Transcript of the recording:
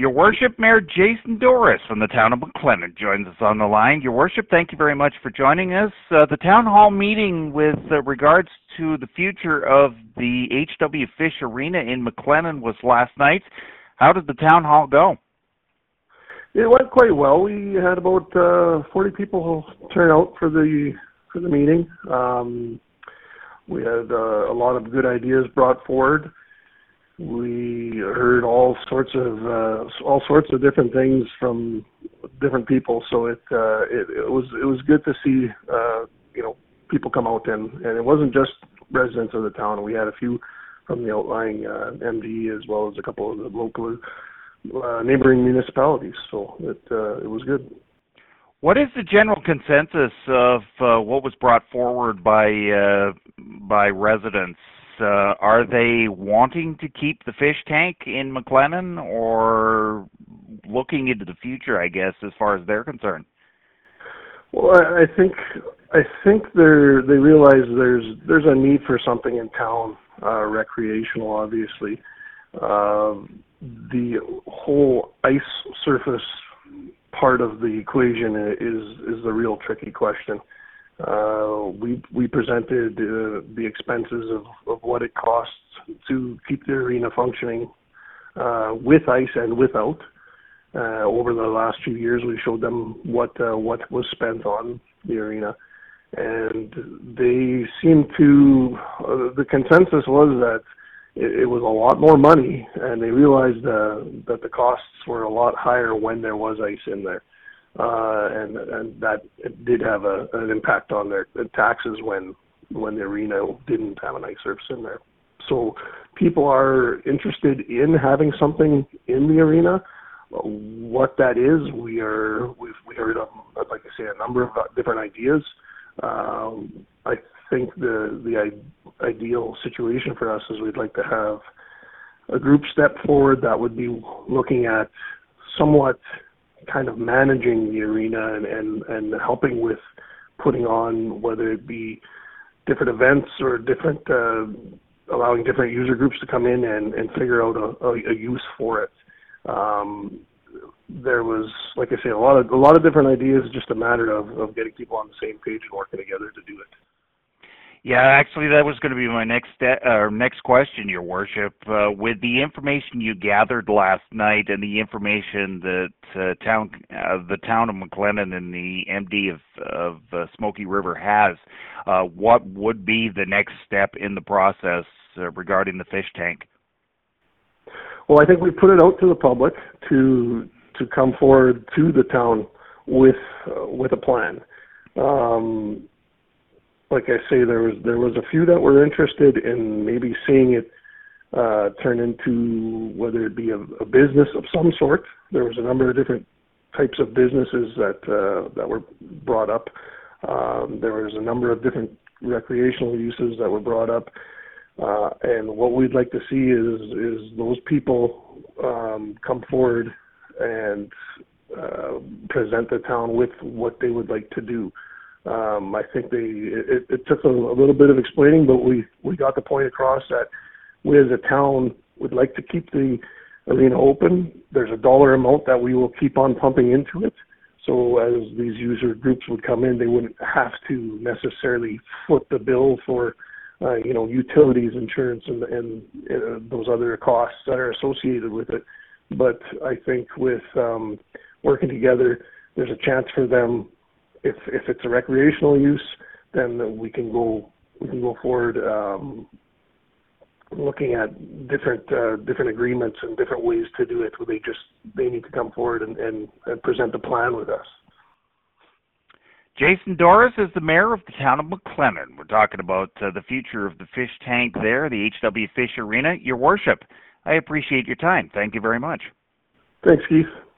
Your Worship, Mayor Jason Doris from the town of McLennan joins us on the line. Your Worship, thank you very much for joining us. The town hall meeting with regards to the future of the H.W. Fish Arena in McLennan was last night. How did the town hall go? It went quite well. We had about 40 people turn out for the meeting. We had a lot of good ideas brought forward. We heard all sorts of different things from different people. So it was good to see people come out and it wasn't just residents of the town. We had a few from the outlying MD as well as a couple of the local neighboring municipalities. So it was good. What is the general consensus of what was brought forward by residents? Are they wanting to keep the fish tank in McLennan or looking into the future, I guess, as far as they're concerned? Well, I think they realize there's a need for something in town, recreational, obviously. The whole ice surface part of the equation is the real tricky question. We presented the expenses of what it costs to keep the arena functioning with ice and without. Over the last few years, we showed them what was spent on the arena, and they seemed to. The consensus was that it was a lot more money, and they realized that the costs were a lot higher when there was ice in there. And that it did have an impact on their taxes when the arena didn't have an ice surface in there. So people are interested in having something in the arena. What that is, we heard of, like I say, a number of different ideas. I think the ideal situation for us is we'd like to have a group step forward that would be looking at somewhat kind of managing the arena and helping with putting on, whether it be different events or different allowing different user groups to come in and figure out a use for it. There was, like I say, a lot of different ideas, just a matter of getting people on the same page and working together to do it. Yeah, actually, that was going to be my next question, Your Worship. With the information you gathered last night and the information that the town of McLennan and the MD of Smoky River has, what would be the next step in the process regarding the fish tank? Well, I think we put it out to the public to come forward to the town with a plan. Like I say, there was a few that were interested in maybe seeing it turn into, whether it be a business of some sort. There was a number of different types of businesses that were brought up. There was a number of different recreational uses that were brought up. And what we'd like to see is those people come forward and present the town with what they would like to do. I think it took a little bit of explaining, but we got the point across that we as a town would like to keep the arena open. There's a dollar amount that we will keep on pumping into it. So as these user groups would come in, they wouldn't have to necessarily foot the bill for utilities, insurance, and those other costs that are associated with it. But I think with working together, there's a chance for them. If it's a recreational use, then we can go forward looking at different agreements and different ways to do it. Where they need to come forward and present a plan with us. Jason Doris is the mayor of the town of McLennan. We're talking about the future of the fish tank there, the H.W. Fish Arena. Your Worship, I appreciate your time. Thank you very much. Thanks, Keith.